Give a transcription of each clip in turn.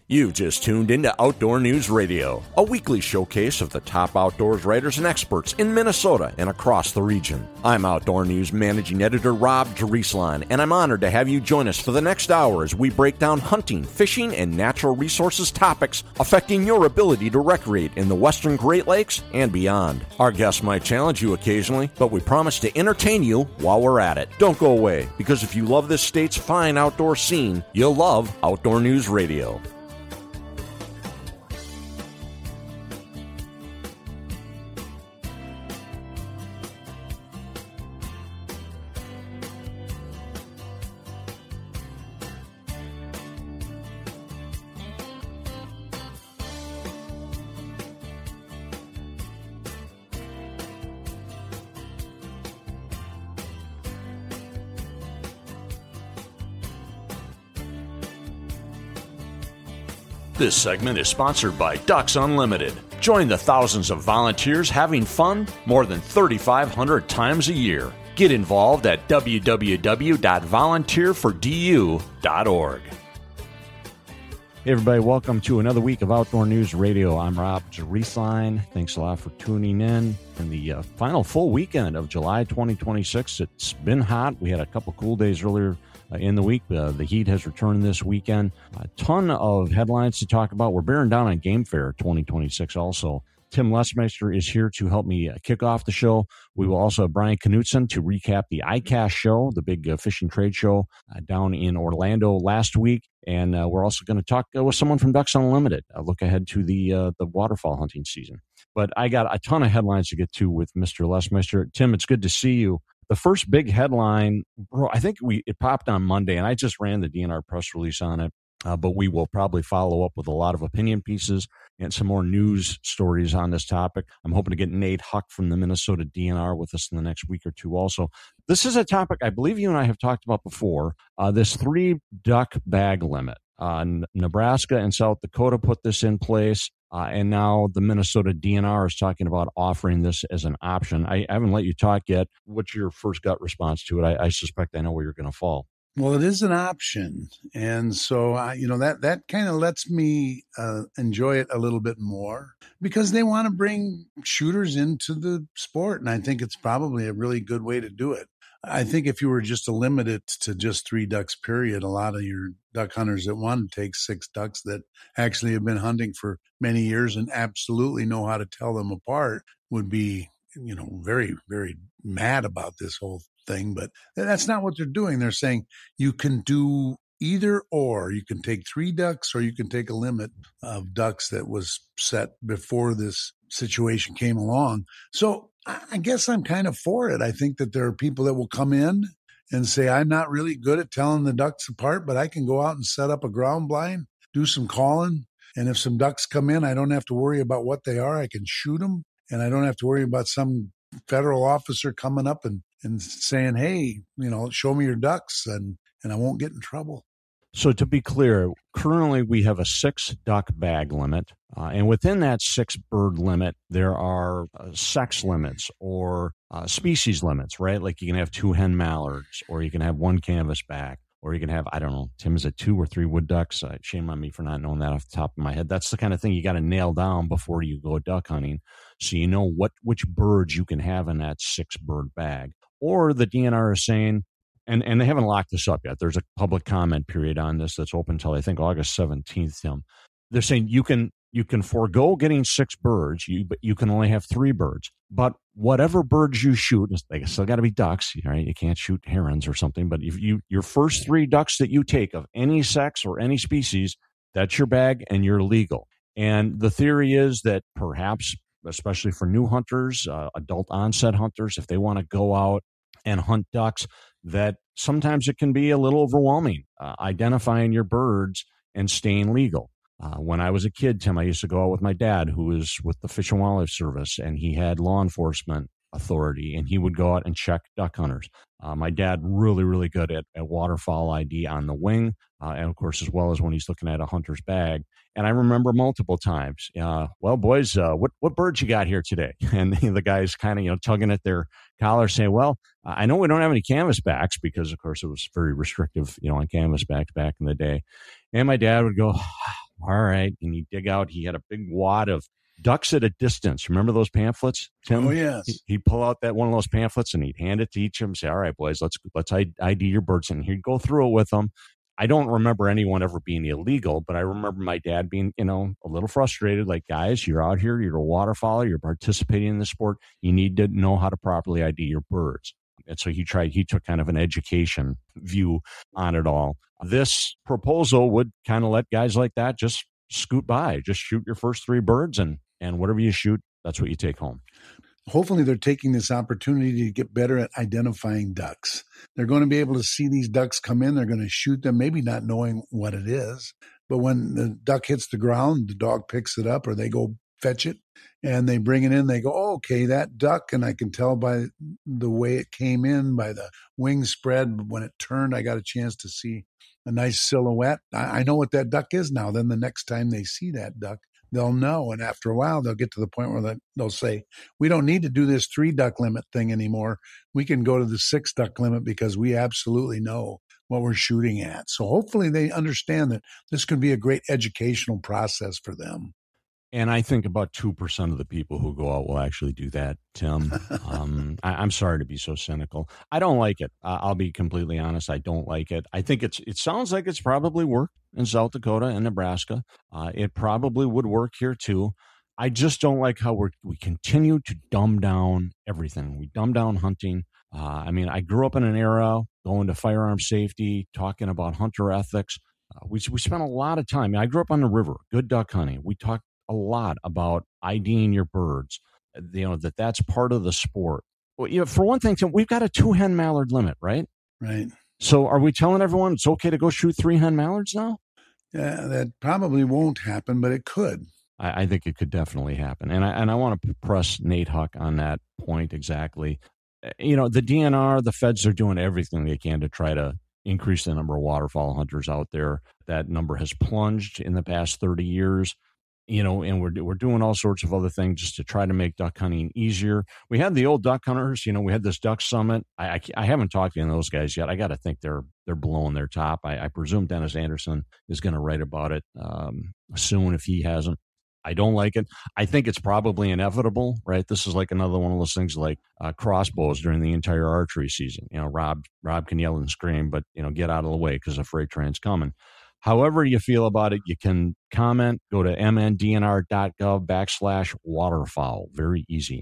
You've just tuned into Outdoor News Radio, a weekly showcase of the top outdoors writers and experts in Minnesota and across the region. I'm Outdoor News Managing Editor Rob Drieslein, and I'm honored to have you join us for the next hour as we break down hunting, fishing, and natural resources topics affecting your ability to recreate in the Western Great Lakes and beyond. Our guests might challenge you occasionally, but we promise to entertain you while we're at it. Don't go away, because if you love this state's fine outdoor scene, you'll love Outdoor News Radio. This segment is sponsored by Ducks Unlimited. Join the thousands of volunteers having fun more than 3,500 times a year. Get involved at www.volunteerfordu.org. Hey everybody, welcome to another week of Outdoor News Radio. I'm Rob Drieslein. Thanks a lot for tuning in the final full weekend of July 2026. It's been hot. We had a couple cool days earlier in the week. The heat has returned this weekend. A ton of headlines to talk about. We're bearing down on Game Fair 2026 also. Tim Lesmeister is here to help me kick off the show. We will also have Brian Knutson to recap the ICAST show, the big fishing trade show down in Orlando last week. And we're also going to talk with someone from Ducks Unlimited, a look ahead to the waterfowl hunting season. But I got a ton of headlines to get to with Mr. Lesmeister. Tim, it's good to see you. The first big headline, bro, I think it popped on Monday, and I just ran the DNR press release on it, but we will probably follow up with a lot of opinion pieces and some more news stories on this topic. I'm hoping to get Nate Huck from the Minnesota DNR with us in the next week or two also. This is a topic I believe you and I have talked about before, this 3 duck bag limit. Nebraska and South Dakota put this in place. And now the Minnesota DNR is talking about offering this as an option. I haven't let you talk yet. What's your first gut response to it? I suspect I know where you're going to fall. Well, it is an option. And so, that kind of lets me enjoy it a little bit more because they want to bring shooters into the sport. And I think it's probably a really good way to do it. I think if you were just to limit it to just 3 ducks, period, a lot of your duck hunters that want to take 6 ducks that actually have been hunting for many years and absolutely know how to tell them apart would be, very, very mad about this whole thing. But that's not what they're doing. They're saying you can do either or. You can take 3 ducks or you can take a limit of ducks that was set before this situation came along. So I guess I'm kind of for it. I think that there are people that will come in and say, I'm not really good at telling the ducks apart, but I can go out and set up a ground blind, do some calling. And if some ducks come in, I don't have to worry about what they are. I can shoot them. And I don't have to worry about some federal officer coming up and saying, hey, show me your ducks, and I won't get in trouble. So to be clear, currently we have a 6 duck bag limit. And within that 6 bird limit, there are sex limits or species limits, right? Like you can have 2 hen mallards, or you can have 1 canvasback, or you can have, I don't know, Tim, is it 2 or 3 wood ducks? Shame on me for not knowing that off the top of my head. That's the kind of thing you got to nail down before you go duck hunting, so you know which birds you can have in that 6 bird bag. Or the DNR is saying, and they haven't locked this up yet. There's a public comment period on this that's open until I think August 17th, Tim. They're saying you can forego getting 6 birds, but you can only have 3 birds. But whatever birds you shoot, they still got to be ducks. Right? You can't shoot herons or something. But if your first 3 ducks that you take of any sex or any species, that's your bag and you're legal. And the theory is that perhaps, especially for new hunters, adult onset hunters, if they want to go out and hunt ducks, that sometimes it can be a little overwhelming identifying your birds and staying legal. When I was a kid, Tim, I used to go out with my dad, who was with the Fish and Wildlife Service, and he had law enforcement authority, and he would go out and check duck hunters. My dad really, really good at waterfowl ID on the wing, and of course, as well as when he's looking at a hunter's bag. And I remember multiple times, well, boys, what birds you got here today? And the guys kind of, tugging at their collar saying, well, I know we don't have any canvasbacks because, of course, it was very restrictive, on canvasbacks back in the day. And my dad would go, All right. And you dig out, he had a big wad of Ducks at a Distance. Remember those pamphlets, Oh, Tim? yes. He'd pull out that one of those pamphlets and he'd hand it to each of them and say, all right, boys, let's ID your birds. And he'd go through it with them. I don't remember anyone ever being illegal, but I remember my dad being, a little frustrated. Like, guys, you're out here, you're a waterfowler, you're participating in the sport. You need to know how to properly ID your birds. And so he took kind of an education view on it all. This proposal would kind of let guys like that just scoot by, just shoot your first 3 birds, and whatever you shoot, that's what you take home. Hopefully they're taking this opportunity to get better at identifying ducks. They're going to be able to see these ducks come in. They're going to shoot them, maybe not knowing what it is. But when the duck hits the ground, the dog picks it up or they go fetch it and they bring it in. They go, oh, okay, that duck. And I can tell by the way it came in, by the wing spread. When it turned, I got a chance to see a nice silhouette. I know what that duck is now. Then the next time they see that duck, they'll know. And after a while, they'll get to the point where they'll say, we don't need to do this 3 duck limit thing anymore. We can go to the 6 duck limit because we absolutely know what we're shooting at. So hopefully they understand that this could be a great educational process for them. And I think about 2% of the people who go out will actually do that, Tim. I'm sorry to be so cynical. I don't like it. I'll be completely honest. I don't like it. I think it sounds like it's probably worked in South Dakota and Nebraska. It probably would work here too. I just don't like how we continue to dumb down everything. We dumb down hunting. I grew up in an era going to firearm safety, talking about hunter ethics. We spent a lot of time. I grew up on the river, good duck hunting. We talked a lot about IDing your birds, that's part of the sport. Well, for one thing, Tim, we've got a 2 hen mallard limit, right? Right. So are we telling everyone it's okay to go shoot 3 hen mallards now? Yeah, that probably won't happen, but it could. I think it could definitely happen. And I want to press Nate Huck on that point exactly. The DNR, the feds are doing everything they can to try to increase the number of waterfowl hunters out there. That number has plunged in the past 30 years. And we're doing all sorts of other things just to try to make duck hunting easier. We had the old duck hunters, we had this duck summit. I haven't talked to any of those guys yet. I got to think they're blowing their top. I presume Dennis Anderson is going to write about it soon if he hasn't. I don't like it. I think it's probably inevitable, right? This is like another one of those things like crossbows during the entire archery season. Rob can yell and scream, but, get out of the way because a freight train's coming. However you feel about it, you can comment. Go to mndnr.gov/waterfowl. Very easy.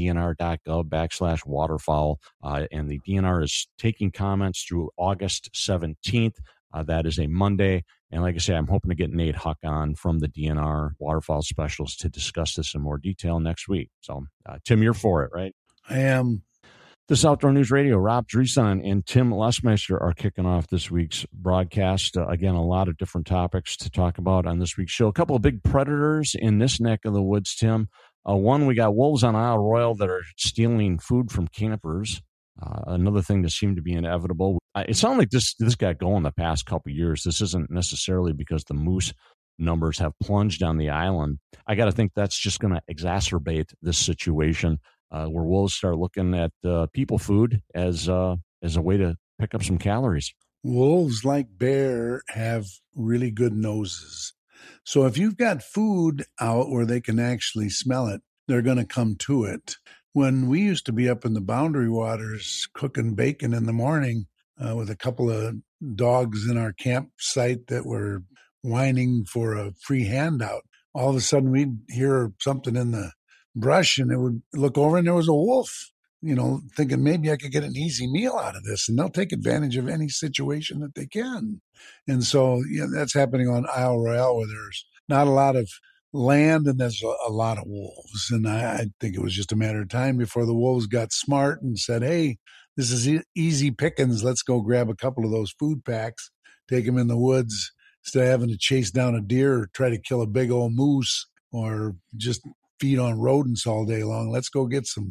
mndnr.gov/waterfowl. And the DNR is taking comments through August 17th. That is a Monday. And like I say, I'm hoping to get Nate Huck on from the DNR waterfowl specialist to discuss this in more detail next week. So, Tim, you're for it, right? I am. This is Outdoor News Radio. Rob Dreesen and Tim Lesmeister are kicking off this week's broadcast. Again, a lot of different topics to talk about on this week's show. A couple of big predators in this neck of the woods, Tim. One, we got wolves on Isle Royale that are stealing food from campers. Another thing that seemed to be inevitable. It sounded like this got going the past couple of years. This isn't necessarily because the moose numbers have plunged on the island. I got to think that's just going to exacerbate this situation. Where wolves start looking at people food as a way to pick up some calories. Wolves, like bear, have really good noses. So if you've got food out where they can actually smell it, they're going to come to it. When we used to be up in the Boundary Waters cooking bacon in the morning with a couple of dogs in our campsite that were whining for a free handout, all of a sudden we'd hear something in the brush and it would look over and there was a wolf, thinking maybe I could get an easy meal out of this, and they'll take advantage of any situation that they can. And so that's happening on Isle Royale where there's not a lot of land and there's a lot of wolves. And I think it was just a matter of time before the wolves got smart and said, hey, this is easy pickings. Let's go grab a couple of those food packs, take them in the woods instead of having to chase down a deer or try to kill a big old moose or just feed on rodents all day long. Let's go get some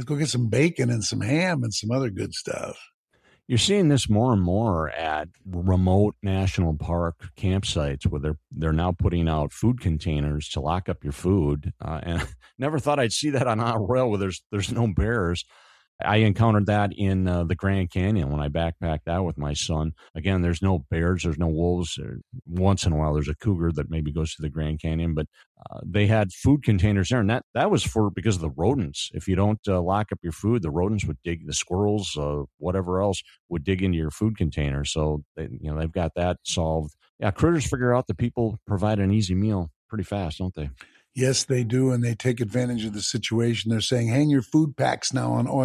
bacon and some ham and some other good stuff. You're seeing this more and more at remote national park campsites where they're now putting out food containers to lock up your food. And never thought I'd see that on Isle Royale where there's no bears. I encountered that in the Grand Canyon when I backpacked out with my son. Again, there's no bears, there's no wolves. Once in a while, there's a cougar that maybe goes to the Grand Canyon, but they had food containers there, and that was because of the rodents. If you don't lock up your food, the rodents would dig, the squirrels, whatever else, would dig into your food container. So they've got that solved. Yeah, critters figure out that people provide an easy meal pretty fast, don't they? Yes, they do, and they take advantage of the situation. They're saying, hang your food packs now on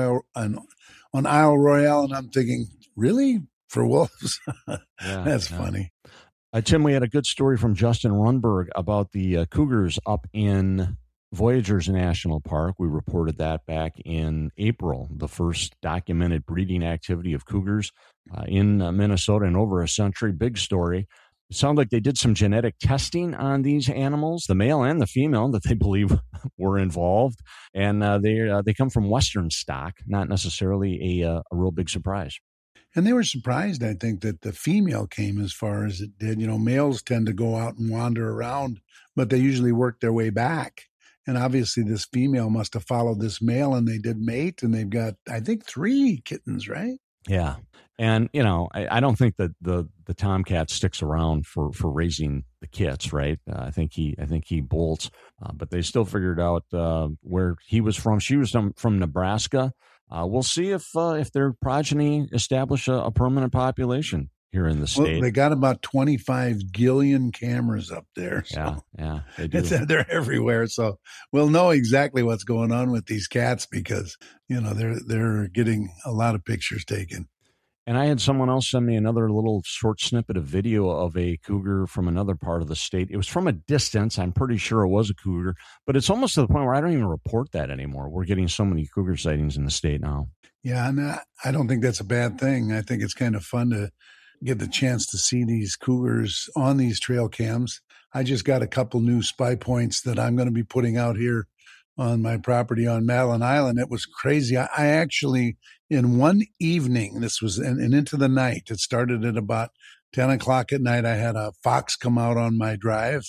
Isle Royale, and I'm thinking, really? For wolves? That's funny. Tim, we had a good story from Justin Rundberg about the cougars up in Voyageurs National Park. We reported that back in April, the first documented breeding activity of cougars in Minnesota in over a century. Big story. It sounded like they did some genetic testing on these animals, the male and the female, that they believe were involved. And they come from Western stock, not necessarily a real big surprise. And they were surprised, I think, that the female came as far as it did. Males tend to go out and wander around, but they usually work their way back. And obviously this female must have followed this male, and they did mate, and they've got, I think, 3 kittens, right? Yeah. And, I don't think that the tomcat sticks around for raising the kits, right? I think he bolts, but they still figured out where he was from. She was from Nebraska. We'll see if their progeny establish a permanent population here in the state. Well, they got about 25 gillion cameras up there. So yeah, they do. They're everywhere. So we'll know exactly what's going on with these cats because, they're getting a lot of pictures taken. And I had someone else send me another little short snippet of video of a cougar from another part of the state. It was from a distance. I'm pretty sure it was a cougar, but it's almost to the point where I don't even report that anymore. We're getting so many cougar sightings in the state now. Yeah, and I don't think that's a bad thing. I think it's kind of fun to get the chance to see these cougars on these trail cams. I just got a couple new spy points that I'm going to be putting out here on my property on Madeline Island. It was crazy. I actually, in one evening, this was and into the night, it started at about 10 o'clock at night. I had a fox come out on my drive.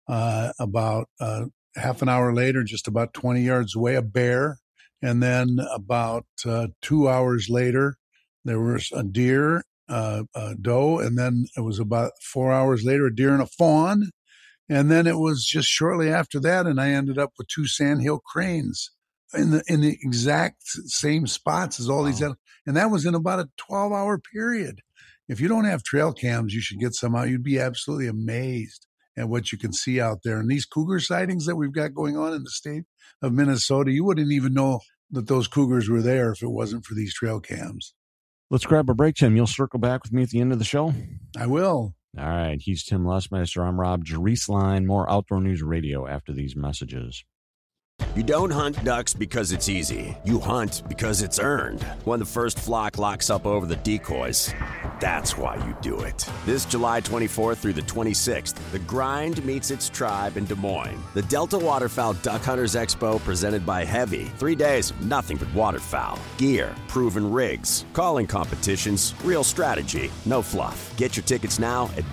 About half an hour later, just about 20 yards away, a bear. And then about 2 hours later, there was a deer, a doe. And then it was about 4 hours later, a deer and a fawn. And then it was just shortly after that, and I ended up with 2 sandhill cranes in the exact same spots as all these other. And that was in about a 12-hour period. If you don't have trail cams, you should get some out. You'd be absolutely amazed at what you can see out there. And these cougar sightings that we've got going on in the state of Minnesota, you wouldn't even know that those cougars were there if it wasn't for these trail cams. Let's grab a break, Tim. You'll circle back with me at the end of the show? I will. All right. He's Tim Lesmeister. I'm Rob Drieslein. More Outdoor News Radio after these messages. You don't hunt ducks because it's easy. You hunt because it's earned. When the first flock locks up over the decoys, that's why you do it. This July 24th through the 26th, the grind meets its tribe in Des Moines. The Delta Waterfowl Duck Hunters Expo presented by Heavy. 3 days of nothing but waterfowl. Gear, proven rigs, calling competitions, real strategy, no fluff. Get your tickets now at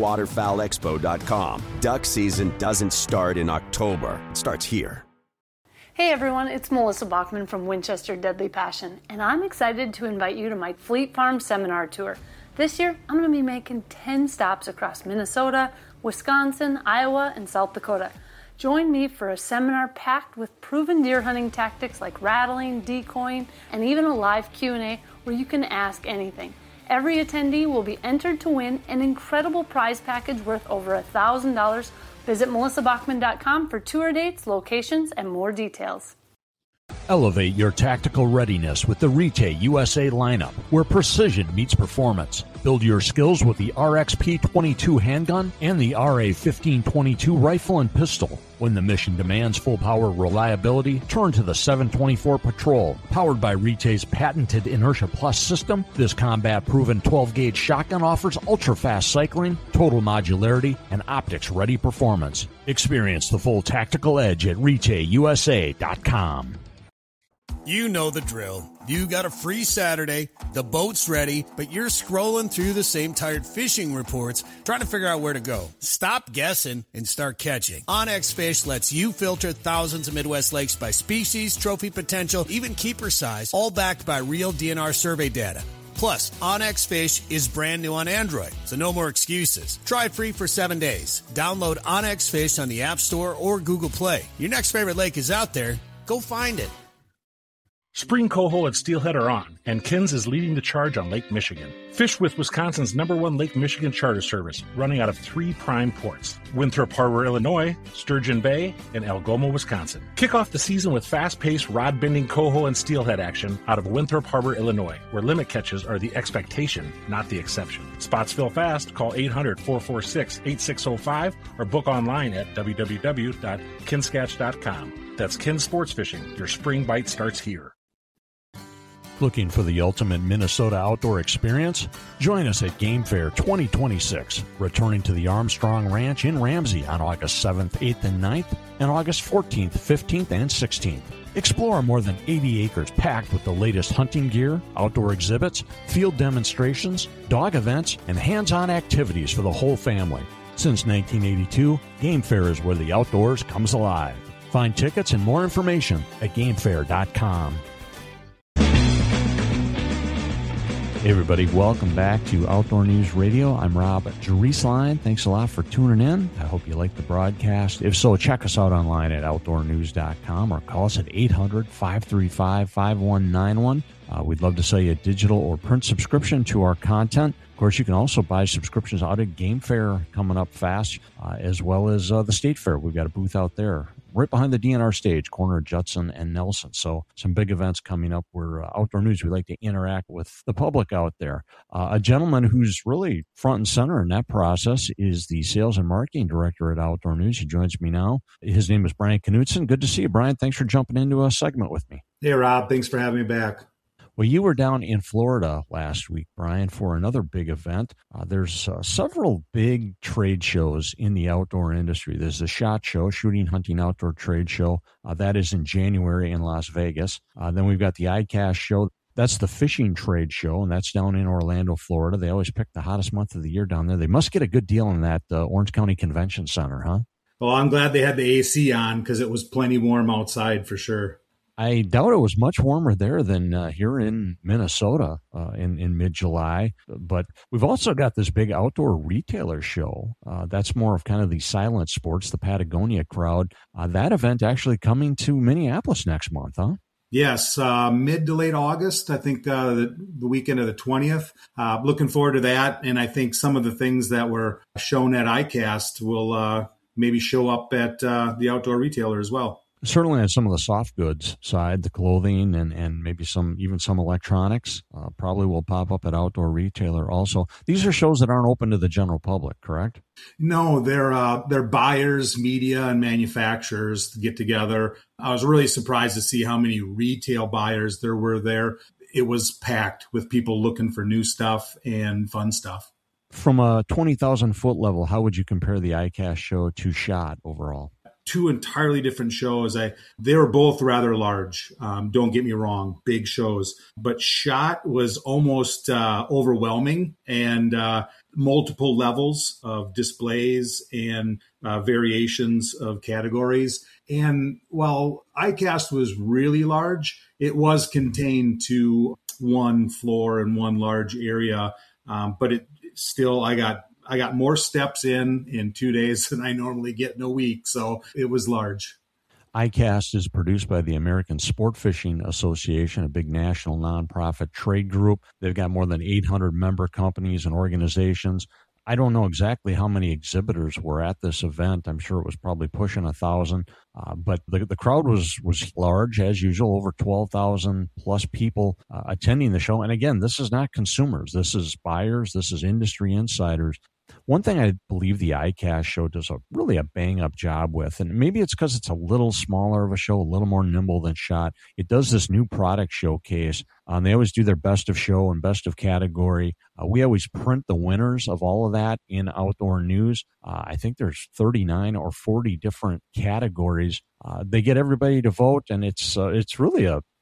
deltawaterfowlexpo.com. Duck season doesn't start in October. It starts here. Hey everyone, it's Melissa Bachman from Winchester Deadly Passion, and I'm excited to invite you to my Fleet Farm Seminar Tour. This year, I'm going to be making 10 stops across Minnesota, Wisconsin, Iowa, and South Dakota. Join me for a seminar packed with proven deer hunting tactics like rattling, decoying, and even a live Q&A where you can ask anything. Every attendee will be entered to win an incredible prize package worth over $1,000. Visit melissabachman.com for tour dates, locations, and more details. Elevate your tactical readiness with the Rite USA lineup, where precision meets performance. Build your skills with the RXP-22 handgun and the RA-1522 rifle and pistol. When the mission demands full power reliability, turn to the 724 Patrol. Powered by Rite's patented Inertia Plus system, this combat-proven 12-gauge shotgun offers ultra-fast cycling, total modularity, and optics-ready performance. Experience the full tactical edge at RiteUSA.com. You know the drill. You got a free Saturday, the boat's ready, but you're scrolling through the same tired fishing reports trying to figure out where to go. Stop guessing and start catching. OnX Fish lets you filter thousands of Midwest lakes by species, trophy potential, even keeper size, all backed by real DNR survey data. Plus, OnX Fish is brand new on Android, so no more excuses. Try it free for 7 days. Download OnX Fish on the App Store or Google Play. Your next favorite lake is out there. Go find it. Spring coho at Steelhead are on, and Kins is leading the charge on Lake Michigan. Fish with Wisconsin's #1 Lake Michigan charter service, running out of 3 prime ports: Winthrop Harbor, Illinois, Sturgeon Bay, and Algoma, Wisconsin. Kick off the season with fast-paced rod-bending coho and steelhead action out of Winthrop Harbor, Illinois, where limit catches are the expectation, not the exception. Spots fill fast. Call 800-446-8605 or book online at www.kinskatch.com. That's Kin Sports Fishing. Your spring bite starts here. Looking for the ultimate Minnesota outdoor experience? Join us at Game Fair 2026, returning to the Armstrong Ranch in Ramsey on August 7th, 8th, and 9th, and August 14th, 15th, and 16th. Explore more than 80 acres packed with the latest hunting gear, outdoor exhibits, field demonstrations, dog events, and hands-on activities for the whole family. Since 1982, Game Fair is where the outdoors comes alive. Find tickets and more information at GameFair.com. Hey everybody, welcome back to Outdoor News Radio. I'm Rob Drieslein. Thanks a lot for tuning in. I hope you like the broadcast. If so, check us out online at outdoornews.com or call us at 800-535-5191. We'd love to sell you a digital or print subscription to our content. Of course, you can also buy subscriptions out at Game Fair coming up fast, as well as the State Fair. We've got a booth out there right behind the DNR stage, corner of Judson and Nelson. So some big events coming up. We're Outdoor News. We like to interact with the public out there. A gentleman who's really front and center in that process is the Sales and Marketing Director at Outdoor News. He joins me now. His name is Brian Knutson. Good to see you, Brian. Thanks for jumping into a segment with me. Hey, Rob. Thanks for having me back. Well, you were down in Florida last week, Brian, for another big event. There's several big trade shows in the outdoor industry. There's the SHOT Show, Shooting Hunting Outdoor Trade Show. That is in January in Las Vegas. Then we've got the ICAST show. That's the fishing trade show, and that's down in Orlando, Florida. They always pick the hottest month of the year down there. They must get a good deal in that Orange County Convention Center, huh? Well, I'm glad they had the AC on because it was plenty warm outside for sure. I doubt it was much warmer there than here in Minnesota in mid-July. But we've also got this big outdoor retailer show. That's more of kind of the silent sports, the Patagonia crowd. That event actually coming to Minneapolis next month, huh? Yes, mid to late August, I think the weekend of the 20th. Looking forward to that. And I think some of the things that were shown at ICAST will maybe show up at the outdoor retailer as well. Certainly on some of the soft goods side, the clothing and maybe some electronics probably will pop up at Outdoor Retailer also. These are shows that aren't open to the general public, correct? No, they're buyers, media, and manufacturers get together. I was really surprised to see how many retail buyers there were there. It was packed with people looking for new stuff and fun stuff. From a 20,000-foot level, how would you compare the ICAST show to SHOT overall? Two entirely different shows. They were both rather large. Don't get me wrong, big shows. But SHOT was almost overwhelming and multiple levels of displays and variations of categories. And while ICAST was really large, it was contained to one floor and one large area. But it still, I got more steps in 2 days than I normally get in a week, so it was large. ICAST is produced by the American Sport Fishing Association, a big national nonprofit trade group. They've got more than 800 member companies and organizations. I don't know exactly how many exhibitors were at this event. I'm sure it was probably pushing 1,000, but the crowd was large as usual, over 12,000 plus people attending the show. And again, this is not consumers. This is buyers. This is industry insiders. One thing I believe the ICAST show does really a bang-up job with, and maybe it's because it's a little smaller of a show, a little more nimble than SHOT. It does this new product showcase. They always do their best of show and best of category. We always print the winners of all of that in Outdoor News. I think there's 39 or 40 different categories. They get everybody to vote, and it's really a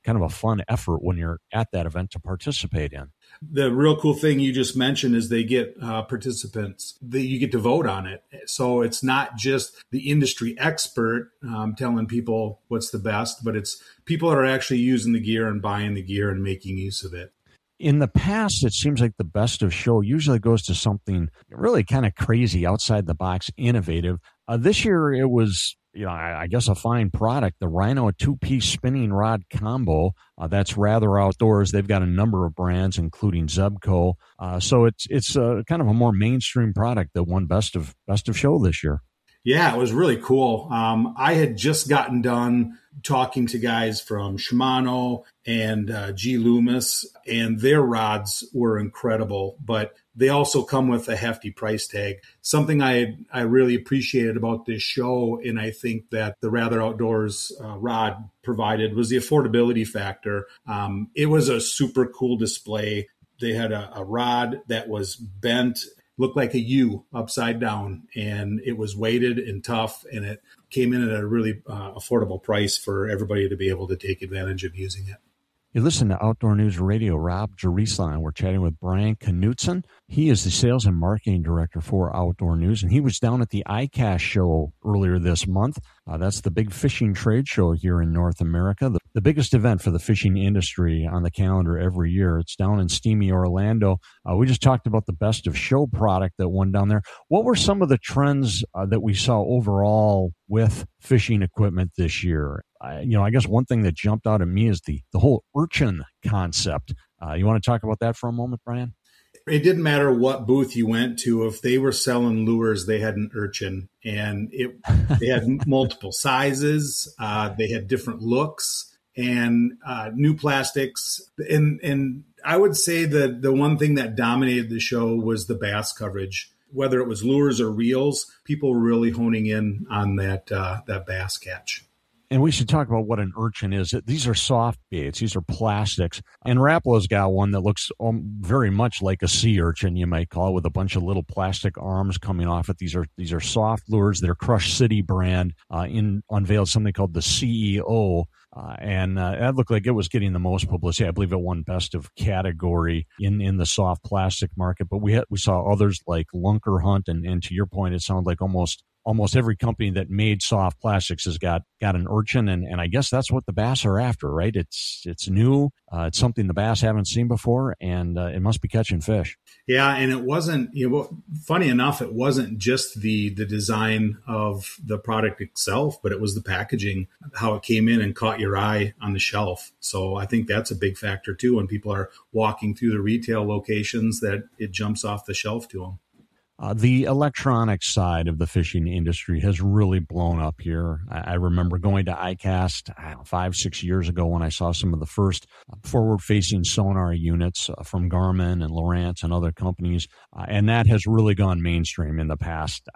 kind of a fun effort when you're at that event to participate in. The real cool thing you just mentioned is they get participants that you get to vote on it. So it's not just the industry expert telling people what's the best, but it's people that are actually using the gear and buying the gear and making use of it. In the past, it seems like the best of show usually goes to something really kind of crazy, outside the box, innovative. This year, it was, I guess, a fine product. The Rhino 2-piece spinning rod combo. That's Rather Outdoors. They've got a number of brands, including Zebco. So it's kind of a more mainstream product that won best of show this year. Yeah, it was really cool. I had just gotten done talking to guys from Shimano and G. Loomis, and their rods were incredible, but they also come with a hefty price tag. Something I really appreciated about this show, and I think that the Rather Outdoors rod provided, was the affordability factor. It was a super cool display. They had a rod that was bent, looked like a U upside down, and it was weighted and tough, and it came in at a really affordable price for everybody to be able to take advantage of using it. You listen to Outdoor News Radio. Rob Jerusalem. We're chatting with Brian Knutson. He is the sales and marketing director for Outdoor News, and he was down at the ICAST show earlier this month. That's the big fishing trade show here in North America, the biggest event for the fishing industry on the calendar every year. It's down in steamy Orlando. We just talked about the best of show product that won down there. What were some of the trends that we saw overall with fishing equipment this year? I guess one thing that jumped out at me is the whole urchin concept. You want to talk about that for a moment, Brian? It didn't matter what booth you went to. If they were selling lures, they had an urchin, and they had multiple sizes. They had different looks and new plastics. And I would say that the one thing that dominated the show was the bass coverage. Whether it was lures or reels, people were really honing in on that bass catch. And we should talk about what an urchin is. These are soft baits. These are plastics. And Rapala's got one that looks very much like a sea urchin, you might call it, with a bunch of little plastic arms coming off it. These are soft lures. Their Crush City brand unveiled something called the CEO. And that looked like it was getting the most publicity. I believe it won best of category in the soft plastic market. But we saw others like Lunker Hunt. And to your point, it sounded like almost every company that made soft plastics has got an urchin, and I guess that's what the bass are after, right? It's new, it's something the bass haven't seen before, and it must be catching fish. Yeah, and it wasn't, funny enough, it wasn't just the design of the product itself, but it was the packaging, how it came in and caught your eye on the shelf. So I think that's a big factor too when people are walking through the retail locations, that it jumps off the shelf to them. The electronic side of the fishing industry has really blown up here. I remember going to ICAST 5-6 years ago when I saw some of the first forward-facing sonar units from Garmin and Lowrance and other companies, and that has really gone mainstream in the past,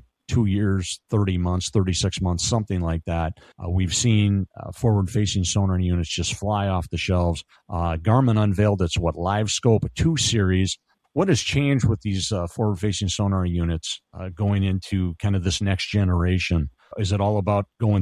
2 years, 30 months, 36 months, something like that. We've seen forward-facing sonar units just fly off the shelves. Garmin unveiled its LiveScope 2 series. What has changed with these forward-facing sonar units going into kind of this next generation? Is it all about going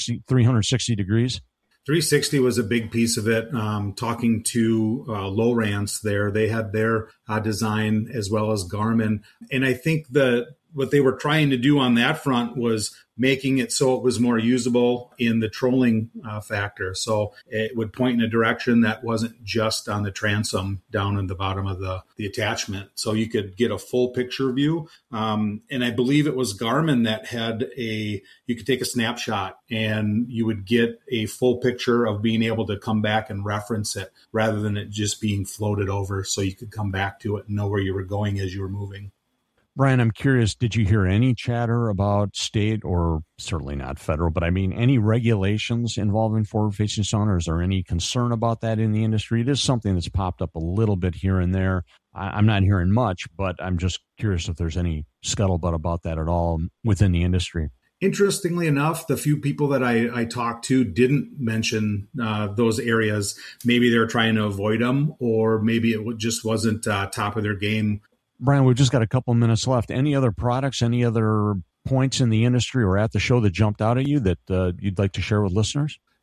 360 degrees? 360 was a big piece of it. Talking to Lowrance there, they had their design as well as Garmin. And I think what they were trying to do on that front was making it so it was more usable in the trolling factor. So it would point in a direction that wasn't just on the transom down in the bottom of the attachment. So you could get a full picture view. And I believe it was Garmin that had you could take a snapshot and you would get a full picture of being able to come back and reference it rather than it just being floated over, so you could come back to it and know where you were going as you were moving. Brian, I'm curious, did you hear any chatter about state, or certainly not federal, but any regulations involving forward-facing sonar? Is there any concern about that in the industry? It is something that's popped up a little bit here and there. I'm not hearing much, but I'm just curious if there's any scuttlebutt about that at all within the industry. Interestingly enough, the few people that I talked to didn't mention those areas. Maybe they're trying to avoid them, or maybe it just wasn't top of their game. Brian, we've just got a couple minutes left. Any other products, any other points in the industry or at the show that jumped out at you that you'd like to share with listeners?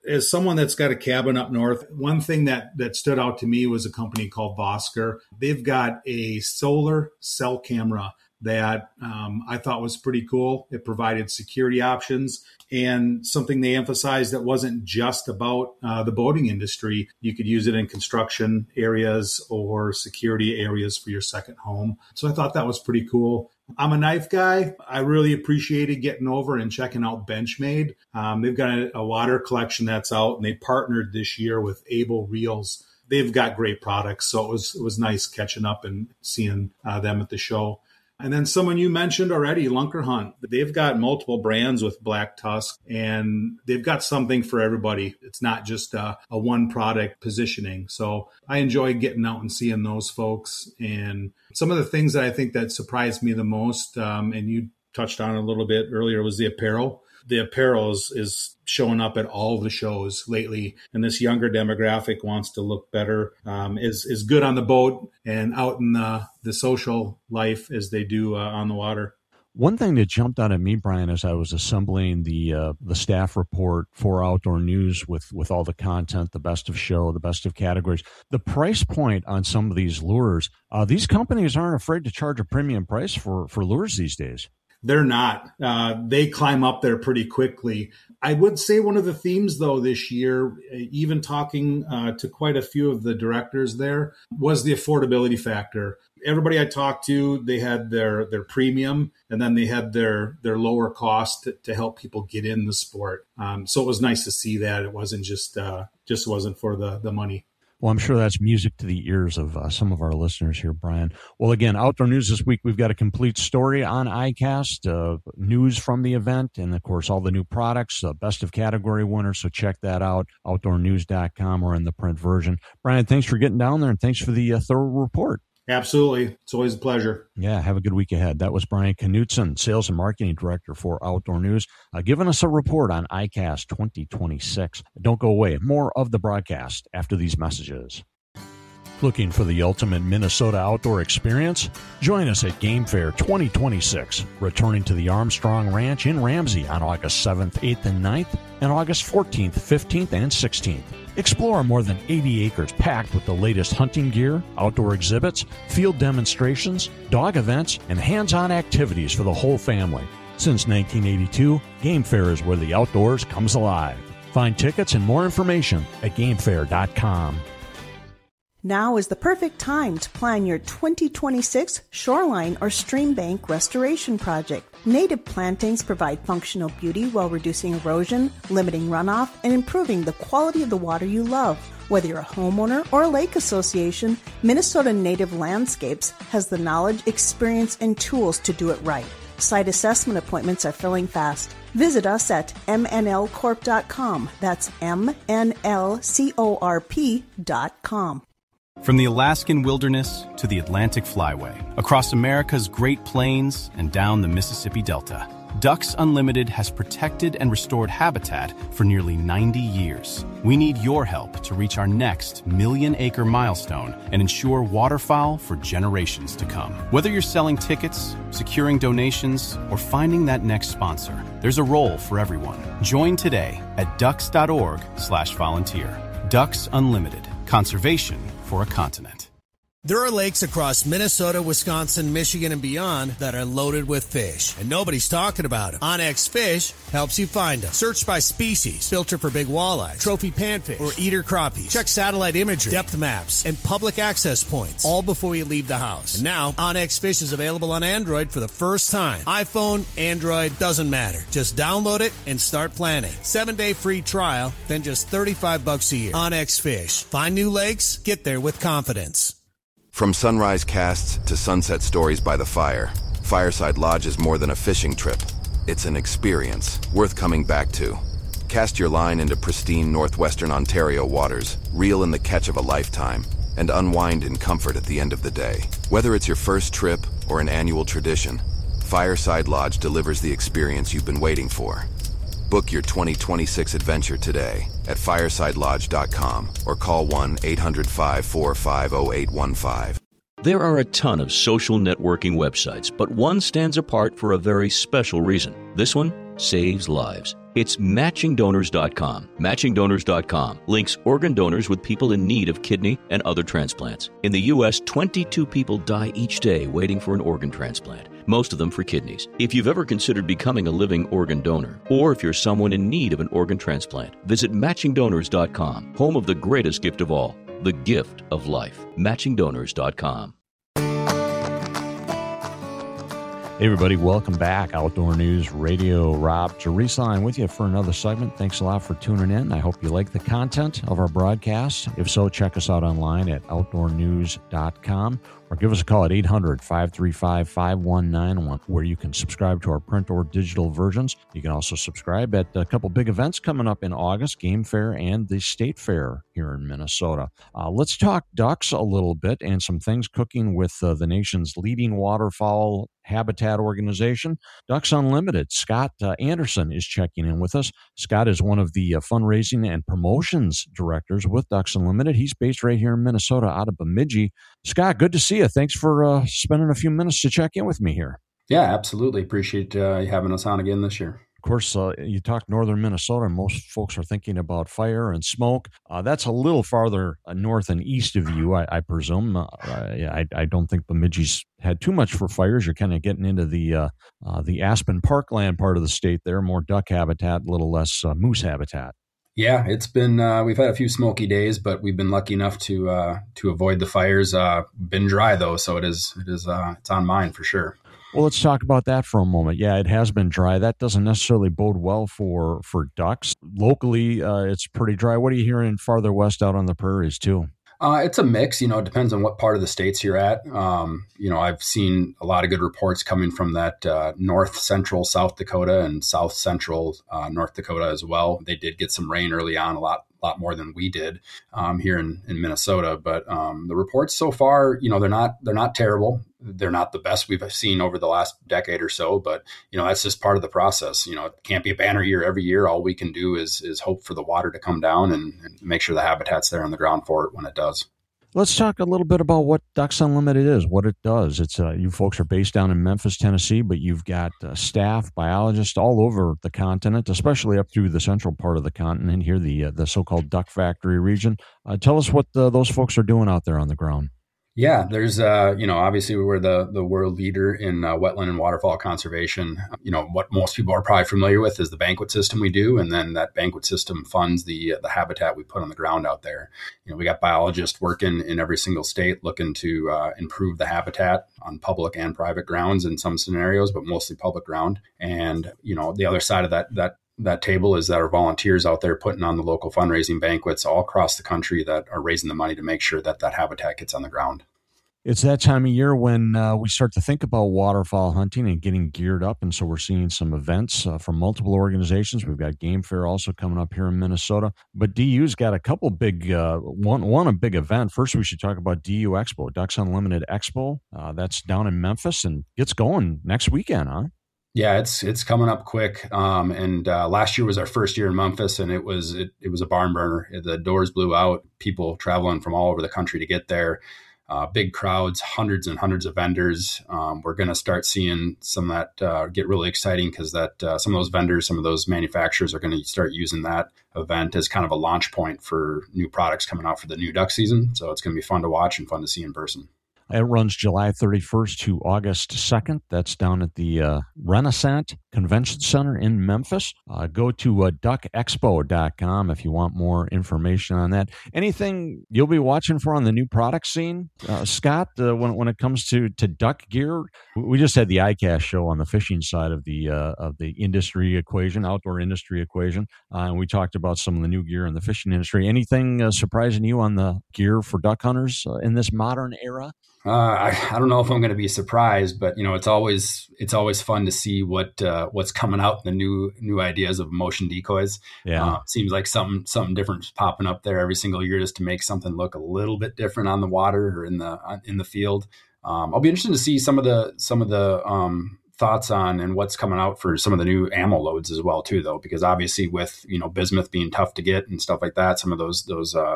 as someone that's got a cabin up north, one thing that stood out to me was a company called Vosker. They've got a solar cell camera that I thought was pretty cool. It provided security options and something they emphasized that wasn't just about the boating industry. You could use it in construction areas or security areas for your second home. So I thought that was pretty cool. I'm a knife guy. I really appreciated getting over and checking out Benchmade. They've got a water collection that's out, and they partnered this year with Able Reels. They've got great products, so it was nice catching up and seeing them at the show. And then someone you mentioned already, Lunker Hunt. They've got multiple brands with Black Tusk, and they've got something for everybody. It's not just a one product positioning. So I enjoy getting out and seeing those folks. And some of the things that I think that surprised me the most, and you touched on a little bit earlier, was the apparel. The apparel is showing up at all the shows lately, and this younger demographic wants to look better, is good on the boat and out in the social life as they do on the water. One thing that jumped out at me, Brian, as I was assembling the staff report for Outdoor News with all the content, the best of show, the best of categories, the price point on some of these lures, these companies aren't afraid to charge a premium price for lures these days. They're not. They climb up there pretty quickly. I would say one of the themes, though, this year, even talking to quite a few of the directors there, was the affordability factor. Everybody I talked to, they had their premium, and then they had their lower cost to help people get in the sport. So it was nice to see that. It wasn't just wasn't for the money. Well, I'm sure that's music to the ears of some of our listeners here, Brian. Well, again, Outdoor News this week, we've got a complete story on ICAST, news from the event, and, of course, all the new products, best of category winners. So check that out, outdoornews.com or in the print version. Brian, thanks for getting down there, and thanks for the thorough report. Absolutely. It's always a pleasure. Yeah, have a good week ahead. That was Brian Knutson, Sales and Marketing Director for Outdoor News, giving us a report on ICAST 2026. Don't go away. More of the broadcast after these messages. Looking for the ultimate Minnesota outdoor experience? Join us at Game Fair 2026, returning to the Armstrong Ranch in Ramsey on August 7th, 8th, and 9th, and August 14th, 15th, and 16th. Explore more than 80 acres packed with the latest hunting gear, outdoor exhibits, field demonstrations, dog events, and hands-on activities for the whole family. Since 1982, Game Fair is where the outdoors comes alive. Find tickets and more information at gamefair.com. Now is the perfect time to plan your 2026 shoreline or stream bank restoration project. Native plantings provide functional beauty while reducing erosion, limiting runoff, and improving the quality of the water you love. Whether you're a homeowner or a lake association, Minnesota Native Landscapes has the knowledge, experience, and tools to do it right. Site assessment appointments are filling fast. Visit us at mnlcorp.com. That's mnlcorp.com. From the Alaskan wilderness to the Atlantic flyway, across America's Great Plains and down the Mississippi Delta, Ducks Unlimited has protected and restored habitat for nearly 90 years. We need your help to reach our next million-acre milestone and ensure waterfowl for generations to come. Whether you're selling tickets, securing donations, or finding that next sponsor, there's a role for everyone. Join today at ducks.org/volunteer. Ducks Unlimited. Conservation for a continent. There are lakes across Minnesota, Wisconsin, Michigan, and beyond that are loaded with fish, and nobody's talking about them. OnX Fish helps you find them. Search by species, filter for big walleyes, trophy panfish, or eater crappies. Check satellite imagery, depth maps, and public access points, all before you leave the house. And now, OnX Fish is available on Android for the first time. iPhone, Android, doesn't matter. Just download it and start planning. 7-day free trial, then just $35 a year. OnX Fish. Find new lakes, get there with confidence. From sunrise casts to sunset stories by the fire, Fireside Lodge is more than a fishing trip. It's an experience worth coming back to. Cast your line into pristine northwestern Ontario waters, reel in the catch of a lifetime, and unwind in comfort at the end of the day. Whether it's your first trip or an annual tradition, Fireside Lodge delivers the experience you've been waiting for. Book your 2026 adventure today at firesidelodge.com or call 1-800-545-0815. There are a ton of social networking websites, but one stands apart for a very special reason. This one saves lives. It's matchingdonors.com. Matchingdonors.com links organ donors with people in need of kidney and other transplants. In the U.S., 22 people die each day waiting for an organ transplant, most of them for kidneys. If you've ever considered becoming a living organ donor, or if you're someone in need of an organ transplant, visit matchingdonors.com, home of the greatest gift of all, the gift of life. Matchingdonors.com. Hey everybody, welcome back. Outdoor News Radio. Rob Jeresain with you for another segment. Thanks a lot for tuning in. I hope you like the content of our broadcast. If so, check us out online at outdoornews.com or give us a call at 800-535-5191, where you can subscribe to our print or digital versions. You can also subscribe at a couple big events coming up in August, Game Fair and the State Fair here in Minnesota. Let's talk ducks a little bit and some things cooking with the nation's leading waterfowl habitat organization, Ducks Unlimited. Scott Anderson is checking in with us. Scott is one of the fundraising and promotions directors with Ducks Unlimited. He's based right here in Minnesota out of Bemidji. Scott, good to see you. Thanks for spending a few minutes to check in with me here. Yeah, absolutely. Appreciate you having us on again this year. Of course, you talk northern Minnesota, and most folks are thinking about fire and smoke. That's a little farther north and east of you, I presume. I don't think Bemidji's had too much for fires. You're kind of getting into the Aspen Parkland part of the state there, more duck habitat, a little less moose habitat. Yeah, it's been we've had a few smoky days, but we've been lucky enough to avoid the fires. Been dry though, so it's on mine for sure. Well, let's talk about that for a moment. Yeah, it has been dry. That doesn't necessarily bode well for ducks. Locally, it's pretty dry. What are you hearing farther west out on the prairies too? It's a mix. It depends on what part of the states you're at. I've seen a lot of good reports coming from that north central South Dakota and south central North Dakota as well. They did get some rain early on, a lot more than we did here in Minnesota. But the reports so far, they're not terrible. They're not the best we've seen over the last decade or so, but that's just part of the process. It can't be a banner year every year. All we can do is hope for the water to come down and make sure the habitat's there on the ground for it when it does. Let's talk a little bit about what Ducks Unlimited is, what it does. It's you folks are based down in Memphis, Tennessee, but you've got staff, biologists all over the continent, especially up through the central part of the continent here, the so-called Duck Factory region. Tell us what those folks are doing out there on the ground. Yeah, there's, obviously we're the world leader in wetland and waterfowl conservation. What most people are probably familiar with is the banquet system we do. And then that banquet system funds the habitat we put on the ground out there. We got biologists working in every single state looking to improve the habitat on public and private grounds in some scenarios, but mostly public ground. And, the other side of that table is that our volunteers out there putting on the local fundraising banquets all across the country that are raising the money to make sure that habitat gets on the ground. It's that time of year when we start to think about waterfowl hunting and getting geared up. And so we're seeing some events from multiple organizations. We've got Game Fair also coming up here in Minnesota. But DU's got a couple big, one a big event. First, we should talk about DU Expo, Ducks Unlimited Expo. That's down in Memphis and gets going next weekend, huh? Yeah, it's coming up quick. And last year was our first year in Memphis, and it was a barn burner. The doors blew out. People traveling from all over the country to get there. Big crowds, hundreds and hundreds of vendors. We're going to start seeing some of that get really exciting because some of those vendors, some of those manufacturers are going to start using that event as kind of a launch point for new products coming out for the new duck season. So it's going to be fun to watch and fun to see in person. It runs July 31st to August 2nd. That's down at the Renaissance Convention Center in Memphis. Go to duckexpo.com if you want more information on that. Anything you'll be watching for on the new product scene, Scott, when it comes to duck gear? We just had the ICAST show on the fishing side of the industry equation, outdoor industry equation, and we talked about some of the new gear in the fishing industry. Anything surprising you on the gear for duck hunters in this modern era? I don't know if I'm going to be surprised, but it's always fun to see what's coming out, the new ideas of motion decoys. Yeah, seems like something different is popping up there every single year just to make something look a little bit different on the water or in the field. I'll be interested to see some of the thoughts on and what's coming out for some of the new ammo loads as well too, though, because obviously with, bismuth being tough to get and stuff like that, some of those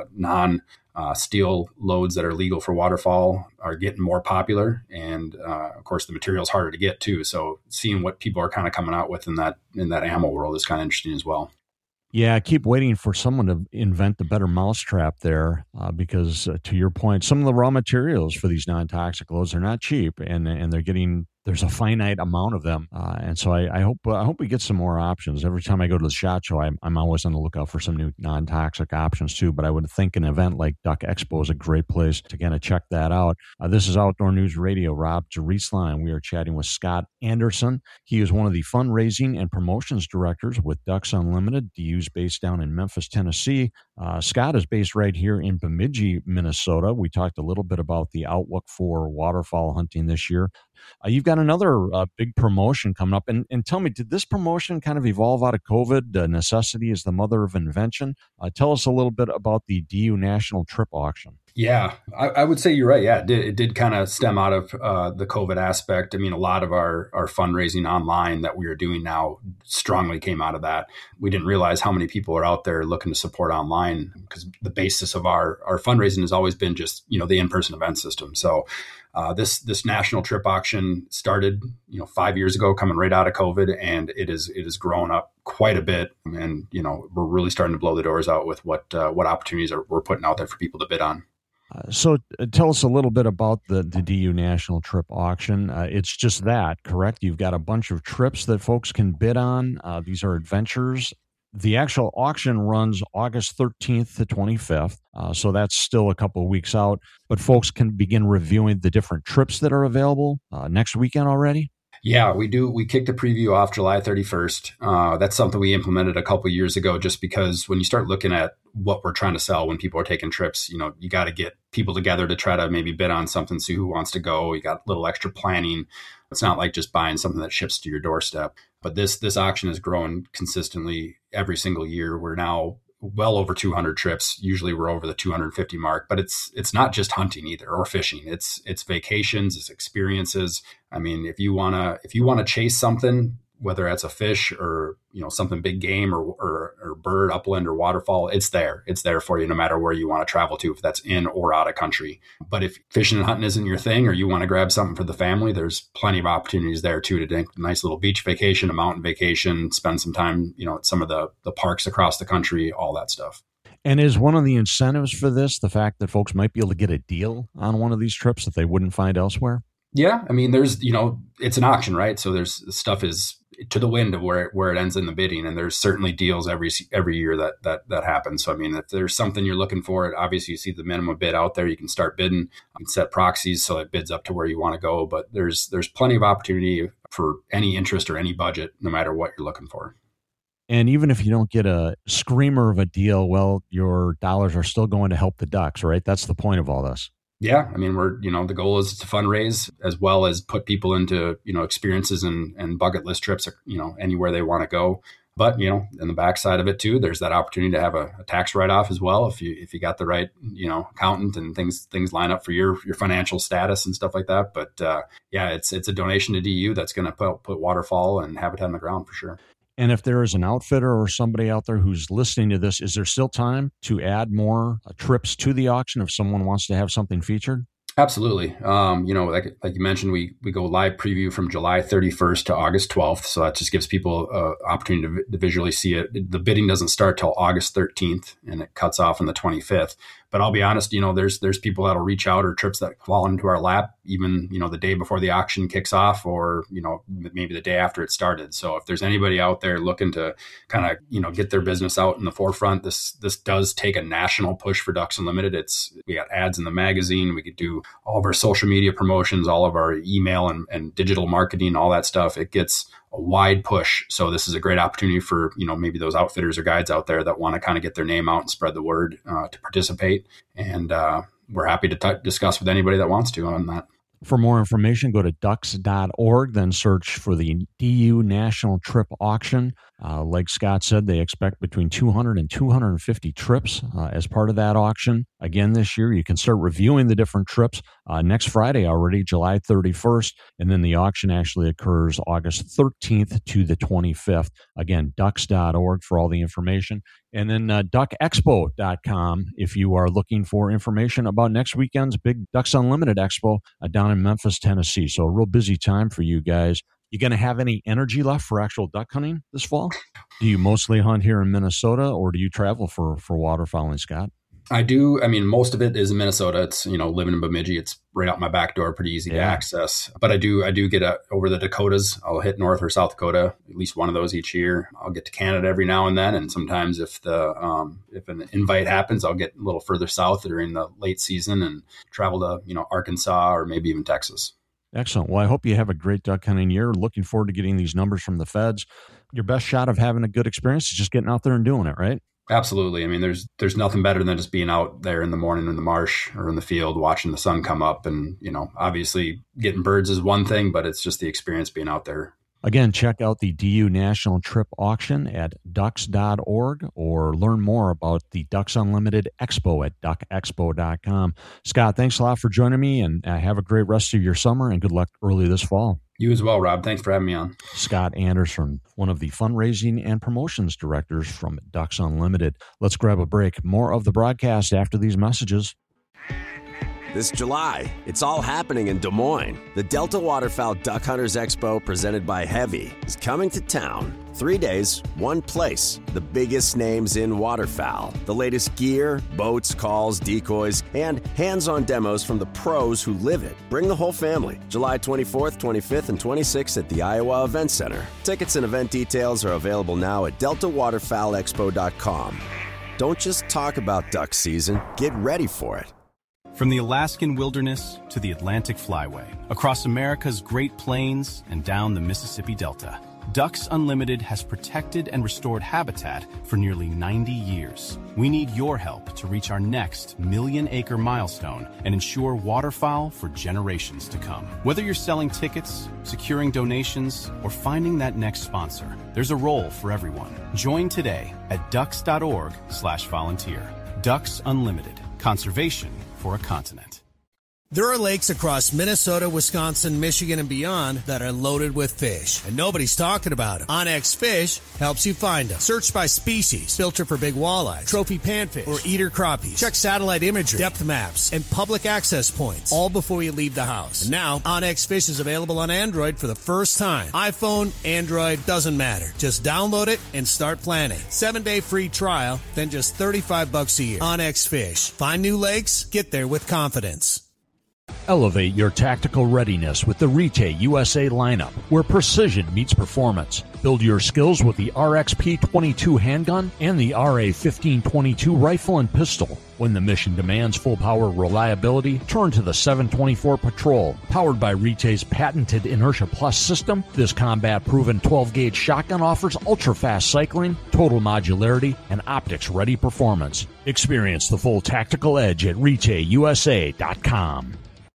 non steel loads that are legal for waterfall are getting more popular, and of course the material's harder to get too. So seeing what people are kind of coming out with in that ammo world is kind of interesting as well. Yeah, I keep waiting for someone to invent a better mousetrap there, because to your point, some of the raw materials for these non-toxic loads are not cheap, and they're getting, there's a finite amount of them, and so I hope we get some more options. Every time I go to the SHOT Show, I'm always on the lookout for some new non-toxic options too. But I would think an event like Duck Expo is a great place to kind of check that out. This is Outdoor News Radio. Rob Jerisla. We are chatting with Scott Anderson. He is one of the fundraising and promotions directors with Ducks Unlimited. DU's based down in Memphis, Tennessee. Scott is based right here in Bemidji, Minnesota. We talked a little bit about the outlook for waterfowl hunting this year. You've got another big promotion coming up. And tell me, did this promotion kind of evolve out of COVID? Necessity is the mother of invention. Tell us a little bit about the DU National Trip Auction. Yeah, I would say you're right. Yeah, it did kind of stem out of the COVID aspect. I mean, a lot of our fundraising online that we are doing now strongly came out of that. We didn't realize how many people are out there looking to support online, because the basis of our fundraising has always been just, the in-person event system. So this national trip auction started, 5 years ago, coming right out of COVID, and it is grown up quite a bit. And, we're really starting to blow the doors out with what opportunities we're putting out there for people to bid on. So tell us a little bit about the DU National Trip Auction. It's just that, correct? You've got a bunch of trips that folks can bid on. These are adventures. The actual auction runs August 13th to 25th, so that's still a couple of weeks out. But folks can begin reviewing the different trips that are available next weekend already? Yeah, we do. We kicked a preview off July 31st. That's something we implemented a couple of years ago, just because when you start looking at what we're trying to sell when people are taking trips, you got to get people together to try to maybe bid on something, see who wants to go. You got a little extra planning. It's not like just buying something that ships to your doorstep. But this auction has grown consistently every single year. We're now well over 200 trips. Usually we're over the 250 mark, but it's not just hunting either, or fishing. It's vacations, it's experiences. I mean, if you want to chase something, whether that's a fish or, something big game or bird, upland or waterfall, it's there for you, no matter where you want to travel to, if that's in or out of country. But if fishing and hunting isn't your thing, or you want to grab something for the family, there's plenty of opportunities there too, to take a nice little beach vacation, a mountain vacation, spend some time, at some of the parks across the country, all that stuff. And is one of the incentives for this the fact that folks might be able to get a deal on one of these trips that they wouldn't find elsewhere? Yeah. I mean, there's, it's an auction, right? So there's stuff is to the wind of where it ends in the bidding. And there's certainly deals every year that happens. So, I mean, if there's something you're looking for, obviously you see the minimum bid out there, you can start bidding. You can set proxies so it bids up to where you want to go. But there's plenty of opportunity for any interest or any budget, no matter what you're looking for. And even if you don't get a screamer of a deal, well, your dollars are still going to help the Ducks, right? That's the point of all this. Yeah. I mean, the goal is to fundraise as well as put people into, experiences and bucket list trips, anywhere they want to go. But, in the backside of it too, there's that opportunity to have a tax write-off as well. If you got the right, accountant and things line up for your financial status and stuff like that. But it's a donation to DU that's going to put waterfowl and habitat on the ground for sure. And if there is an outfitter or somebody out there who's listening to this, is there still time to add more trips to the auction if someone wants to have something featured? Absolutely. Like you mentioned, we go live preview from July 31st to August 12th. So that just gives people an opportunity to visually see it. The bidding doesn't start till August 13th and it cuts off on the 25th. But I'll be honest, there's people that'll reach out, or trips that fall into our lap, even, the day before the auction kicks off, or, maybe the day after it started. So if there's anybody out there looking to kind of, get their business out in the forefront, this does take a national push for Ducks Unlimited. We got ads in the magazine. We could do all of our social media promotions, all of our email and digital marketing, all that stuff. It gets a wide push. So this is a great opportunity for, maybe those outfitters or guides out there that want to kind of get their name out and spread the word to participate. And we're happy to discuss with anybody that wants to on that. For more information, go to ducks.org, then search for the DU National Trip Auction. Like Scott said, they expect between 200 and 250 trips as part of that auction. again this year. You can start reviewing the different trips next Friday already, July 31st, and then the auction actually occurs August 13th to the 25th. Again, ducks.org for all the information. And then duckexpo.com if you are looking for information about next weekend's big Ducks Unlimited Expo down in Memphis, Tennessee. So a real busy time for you guys. You going to have any energy left for actual duck hunting this fall? Do you mostly hunt here in Minnesota, or do you travel for waterfowling, Scott? I do. I mean, most of it is in Minnesota. It's, living in Bemidji. It's right out my back door, pretty easy to access. But I do get over the Dakotas. I'll hit North or South Dakota, at least one of those each year. I'll get to Canada every now and then. And sometimes if an invite happens, I'll get a little further south during the late season and travel to, Arkansas or maybe even Texas. Excellent. Well, I hope you have a great duck hunting year. Looking forward to getting these numbers from the feds. Your best shot of having a good experience is just getting out there and doing it, right? Absolutely. I mean, there's nothing better than just being out there in the morning in the marsh or in the field, watching the sun come up. And, obviously getting birds is one thing, but it's just the experience being out there. Again, check out the DU National Trip Auction at ducks.org or learn more about the Ducks Unlimited Expo at duckexpo.com. Scott, thanks a lot for joining me, and have a great rest of your summer, and good luck early this fall. You as well, Rob. Thanks for having me on. Scott Anderson, one of the fundraising and promotions directors from Ducks Unlimited. Let's grab a break. More of the broadcast after these messages. This July, it's all happening in Des Moines. The Delta Waterfowl Duck Hunters Expo, presented by Heavy, is coming to town. 3 days, one place. The biggest names in waterfowl. The latest gear, boats, calls, decoys, and hands-on demos from the pros who live it. Bring the whole family. July 24th, 25th, and 26th at the Iowa Event Center. Tickets and event details are available now at deltawaterfowlexpo.com. Don't just talk about duck season. Get ready for it. From the Alaskan wilderness to the Atlantic Flyway, across America's Great Plains and down the Mississippi Delta, Ducks Unlimited has protected and restored habitat for nearly 90 years. We need your help to reach our next million-acre milestone and ensure waterfowl for generations to come. Whether you're selling tickets, securing donations, or finding that next sponsor, there's a role for everyone. Join today at ducks.org/volunteer. Ducks Unlimited. Conservation for a continent. There are lakes across Minnesota, Wisconsin, Michigan, and beyond that are loaded with fish, and nobody's talking about them. OnX Fish helps you find them. Search by species, filter for big walleye, trophy panfish, or eater crappies. Check satellite imagery, depth maps, and public access points, all before you leave the house. And now, OnX Fish is available on Android for the first time. iPhone, Android, doesn't matter. Just download it and start planning. 7-day free trial, then just $35 a year. OnX Fish. Find new lakes, get there with confidence. Elevate your tactical readiness with the Rite USA lineup, where precision meets performance. Build your skills with the RXP-22 handgun and the RA-1522 rifle and pistol. When the mission demands full-power reliability, turn to the 724 Patrol. Powered by Rite's patented Inertia Plus system, this combat-proven 12-gauge shotgun offers ultra-fast cycling, total modularity, and optics-ready performance. Experience the full tactical edge at RiteUSA.com.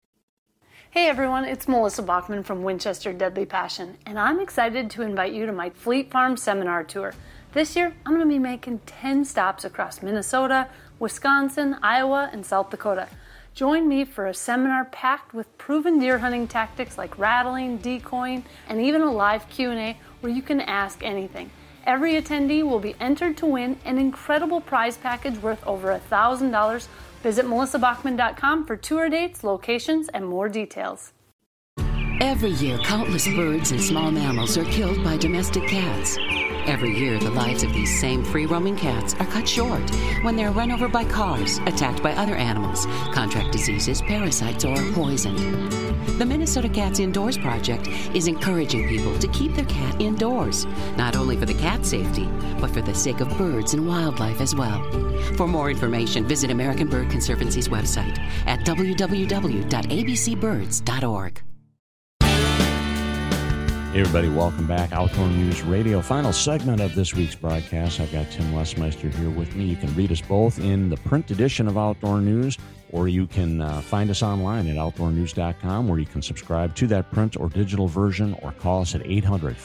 Hey everyone, it's Melissa Bachman from Winchester Deadly Passion, and I'm excited to invite you to my Fleet Farm Seminar Tour. This year, I'm going to be making 10 stops across Minnesota, Wisconsin, Iowa, and South Dakota. Join me for a seminar packed with proven deer hunting tactics like rattling, decoying, and even a live Q&A where you can ask anything. Every attendee will be entered to win an incredible prize package worth over $1,000. Visit melissabachman.com for tour dates, locations, and more details. Every year, countless birds and small mammals are killed by domestic cats. Every year, the lives of these same free-roaming cats are cut short when they're run over by cars, attacked by other animals, contract diseases, parasites, or poisoned. The Minnesota Cats Indoors Project is encouraging people to keep their cat indoors, not only for the cat's safety, but for the sake of birds and wildlife as well. For more information, visit American Bird Conservancy's website at www.abcbirds.org. Hey everybody, welcome back. Outdoor News Radio, final segment of this week's broadcast. I've got Tim Lesmeister here with me. You can read us both in the print edition of Outdoor News, or you can find us online at outdoornews.com, where you can subscribe to that print or digital version, or call us at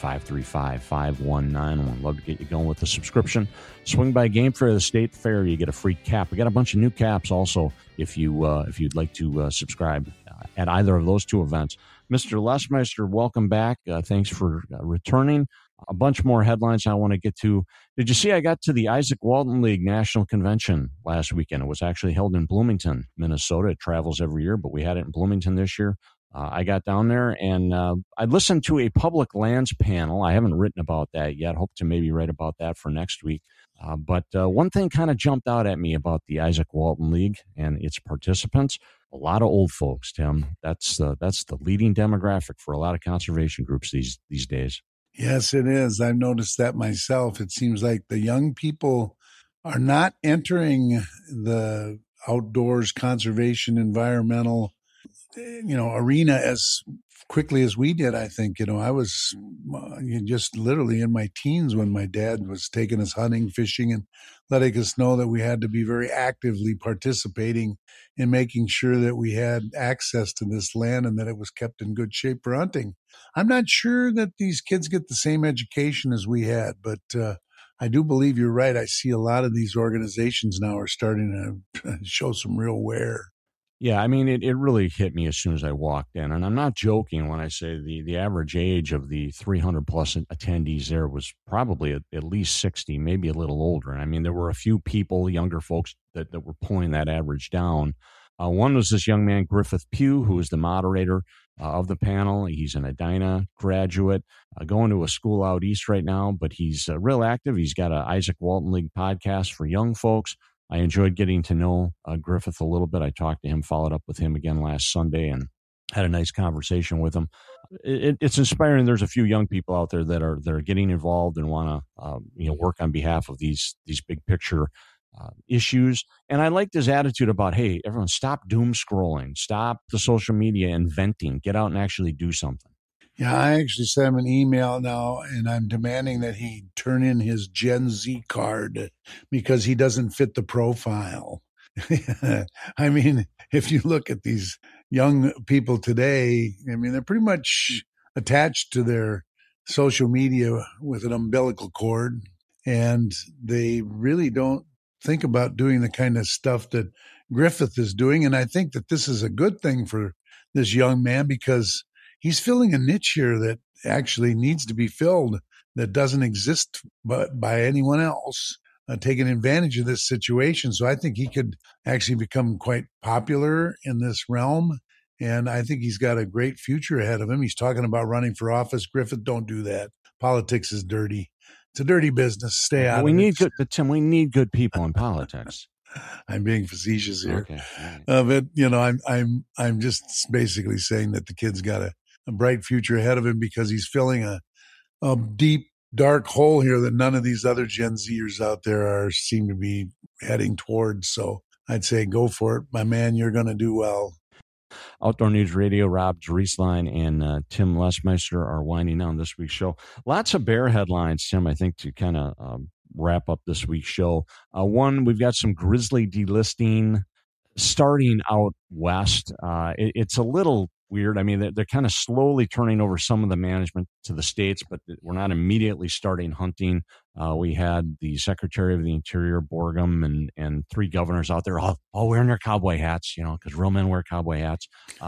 800-535-5191. Love to get you going with the subscription. Swing by Game Fair, the State Fair, you get a free cap. We got a bunch of new caps also if you'd like to subscribe at either of those two events. Mr. Lesmeister, welcome back. Thanks for returning. A bunch more headlines I want to get to. Did you see I got to the Isaac Walton League National Convention last weekend? It was actually held in Bloomington, Minnesota. It travels every year, but we had it in Bloomington this year. I got down there, and I listened to a public lands panel. I haven't written about that yet. Hope to maybe write about that for next week. But one thing kind of jumped out at me about the Isaac Walton League and its participants. A lot of old folks, Tim. That's the leading demographic for a lot of conservation groups these days. Yes, it is. I've noticed that myself. It seems like the young people are not entering the outdoors conservation environmental, arena as quickly as we did. I think, I was just literally in my teens when my dad was taking us hunting, fishing, and letting us know that we had to be very actively participating in making sure that we had access to this land and that it was kept in good shape for hunting. I'm not sure that these kids get the same education as we had, but I do believe you're right. I see a lot of these organizations now are starting to show some real wear. Yeah, I mean, it really hit me as soon as I walked in. And I'm not joking when I say the average age of the 300-plus attendees there was probably at least 60, maybe a little older. And I mean, there were a few people, younger folks, that were pulling that average down. One was this young man, Griffith Pugh, who is the moderator of the panel. He's an Edina graduate, going to a school out east right now, but he's real active. He's got an Isaac Walton League podcast for young folks. I enjoyed getting to know Griffith a little bit. I talked to him, followed up with him again last Sunday, and had a nice conversation with him. It's inspiring. There's a few young people out there that are getting involved and want to work on behalf of these big picture issues. And I liked his attitude about, hey, everyone, stop doom scrolling, stop the social media and venting, get out and actually do something. Yeah, I actually sent him an email now, and I'm demanding that he turn in his Gen Z card because he doesn't fit the profile. I mean, if you look at these young people today, I mean, they're pretty much attached to their social media with an umbilical cord, and they really don't think about doing the kind of stuff that Griffith is doing. And I think that this is a good thing for this young man because he's filling a niche here that actually needs to be filled, that doesn't exist by anyone else taking advantage of this situation. So I think he could actually become quite popular in this realm. And I think he's got a great future ahead of him. He's talking about running for office. Griffith, don't do that. Politics is dirty. It's a dirty business. Stay out of it. Tim, we need good people in politics. I'm being facetious here. Okay. But I'm just basically saying that the kid's got a bright future ahead of him because he's filling a deep, dark hole here that none of these other Gen Zers out there seem to be heading towards. So I'd say go for it. My man, you're going to do well. Outdoor News Radio, Rob Drieslein and Tim Lesmeister are winding down this week's show. Lots of bear headlines, Tim, I think, to kind of wrap up this week's show. One, we've got some grizzly delisting starting out west. It's a little weird. I mean, they're kind of slowly turning over some of the management to the states, but we're not immediately starting hunting. We had the Secretary of the Interior, Borgum, and three governors out there all wearing their cowboy hats, because real men wear cowboy hats,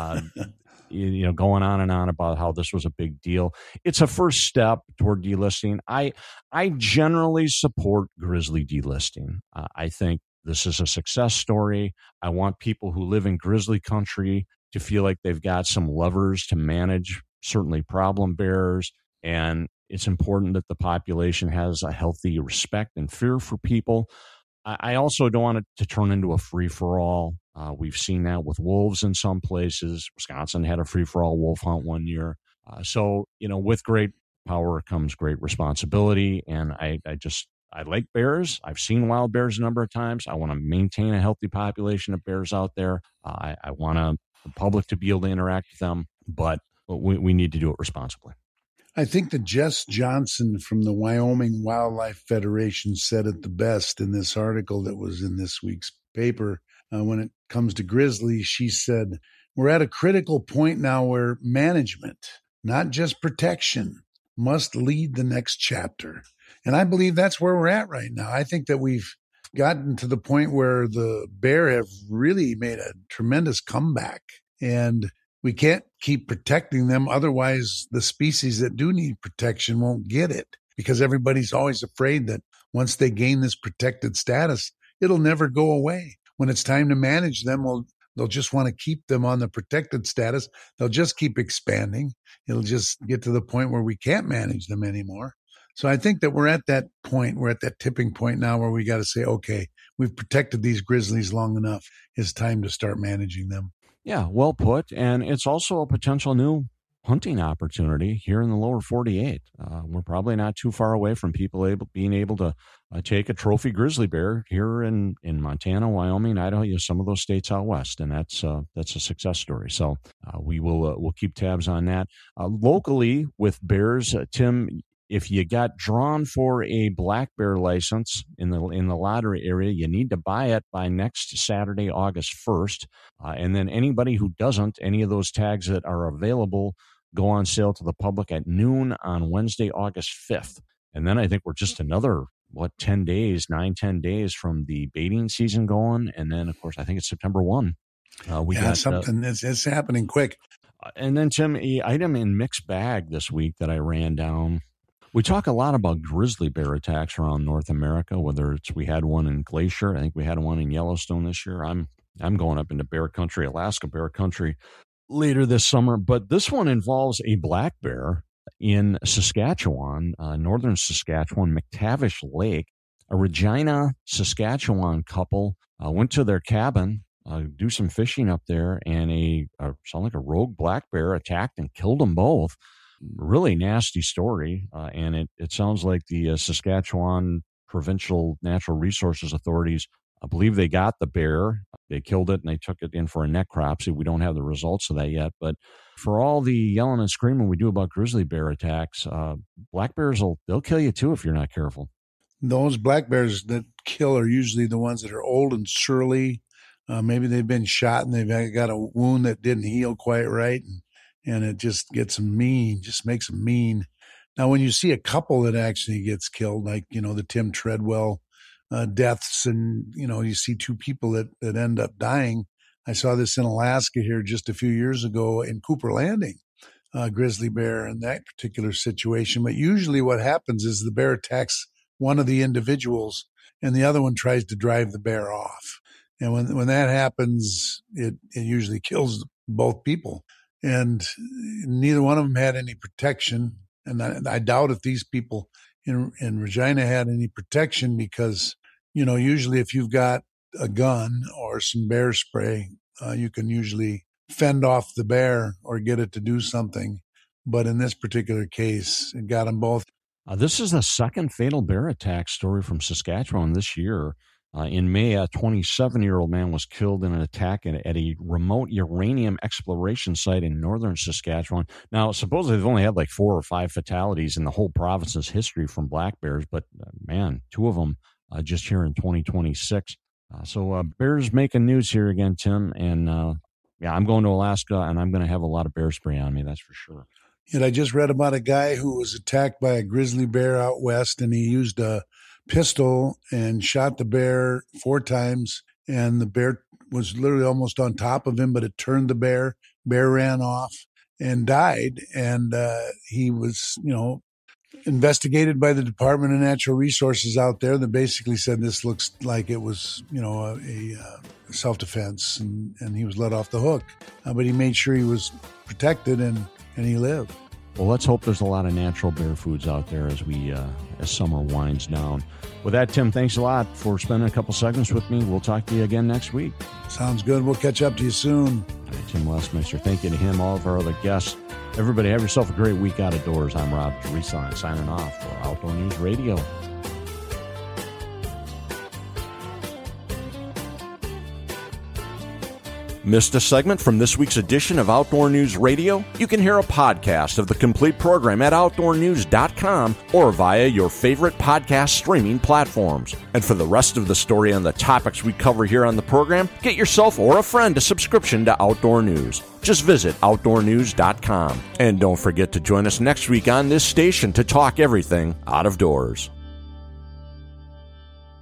going on and on about how this was a big deal. It's a first step toward delisting. I generally support grizzly delisting. I think this is a success story. I want people who live in grizzly country to feel like they've got some levers to manage certainly problem bears. And it's important that the population has a healthy respect and fear for people. I also don't want it to turn into a free-for-all. We've seen that with wolves in some places. Wisconsin had a free-for-all wolf hunt one year. So, with great power comes great responsibility. And I like bears. I've seen wild bears a number of times. I want to maintain a healthy population of bears out there. I want the public to be able to interact with them, but we need to do it responsibly. I think that Jess Johnson from the Wyoming Wildlife Federation said it the best in this article that was in this week's paper. When it comes to grizzly, she said, we're at a critical point now where management, not just protection, must lead the next chapter. And I believe that's where we're at right now. I think that we've gotten to the point where the bear have really made a tremendous comeback, and we can't keep protecting them. Otherwise, the species that do need protection won't get it, because everybody's always afraid that once they gain this protected status, it'll never go away. When it's time to manage them, they'll just want to keep them on the protected status. They'll just keep expanding. It'll just get to the point where we can't manage them anymore. So I think that we're at that point. We're at that tipping point now where we got to say, okay, we've protected these grizzlies long enough. It's time to start managing them. Yeah, well put. And it's also a potential new hunting opportunity here in the lower 48. We're probably not too far away from people being able to take a trophy grizzly bear here in Montana, Wyoming, Idaho, some of those states out west, and that's a success story. So we'll keep tabs on that. Locally with bears, Tim, if you got drawn for a black bear license in the lottery area, you need to buy it by next Saturday, August 1st. And then anybody who doesn't, any of those tags that are available go on sale to the public at noon on Wednesday, August 5th. And then I think we're just another, 10 days from the baiting season going. And then, of course, I think it's September 1. It's happening quick. And then, Tim, an item in mixed bag this week that I ran down. We talk a lot about grizzly bear attacks around North America, whether it's we had one in Glacier. I think we had one in Yellowstone this year. I'm going up into bear country, Alaska bear country later this summer. But this one involves a black bear in Saskatchewan, northern Saskatchewan, McTavish Lake. A Regina, Saskatchewan couple went to their cabin, do some fishing up there, and sound like a rogue black bear attacked and killed them both. Really nasty story, and it sounds like the Saskatchewan Provincial Natural Resources Authorities, I believe they got the bear, they killed it, and they took it in for a necropsy. We don't have the results of that yet, but for all the yelling and screaming we do about grizzly bear attacks, black bears, they'll kill you too if you're not careful. Those black bears that kill are usually the ones that are old and surly. Maybe they've been shot and they've got a wound that didn't heal quite right, and it just gets them mean, just makes them mean. Now, when you see a couple that actually gets killed, like, the Tim Treadwell deaths, and, you see two people that end up dying. I saw this in Alaska here just a few years ago in Cooper Landing, grizzly bear in that particular situation. But usually what happens is the bear attacks one of the individuals and the other one tries to drive the bear off. And when that happens, it usually kills both people. And neither one of them had any protection. And I doubt if these people in Regina had any protection, because, usually if you've got a gun or some bear spray, you can usually fend off the bear or get it to do something. But in this particular case, it got them both. This is the second fatal bear attack story from Saskatchewan this year. In May, a 27-year-old man was killed in an attack at a remote uranium exploration site in northern Saskatchewan. Now, supposedly they've only had like 4 or 5 fatalities in the whole province's history from black bears, but man, 2 of them just here in 2026. So bears making news here again, Tim. And I'm going to Alaska, and I'm going to have a lot of bear spray on me, that's for sure. And I just read about a guy who was attacked by a grizzly bear out west, and he used a pistol and shot the bear 4 times, and the bear was literally almost on top of him, but it turned the bear ran off and died. And he was, investigated by the Department of Natural Resources out there that basically said this looks like it was, a self-defense, and he was let off the hook. But he made sure he was protected, and he lived. Well, let's hope there's a lot of natural bear foods out there as summer winds down. With that, Tim, thanks a lot for spending a couple seconds with me. We'll talk to you again next week. Sounds good. We'll catch up to you soon. All right, Tim Westminster, thank you to him, all of our other guests. Everybody, have yourself a great week out of doors. I'm Rob Teresa, signing off for Outdoor News Radio. Missed a segment from this week's edition of Outdoor News Radio? You can hear a podcast of the complete program at OutdoorNews.com or via your favorite podcast streaming platforms. And for the rest of the story on the topics we cover here on the program, get yourself or a friend a subscription to Outdoor News. Just visit OutdoorNews.com. And don't forget to join us next week on this station to talk everything out of doors.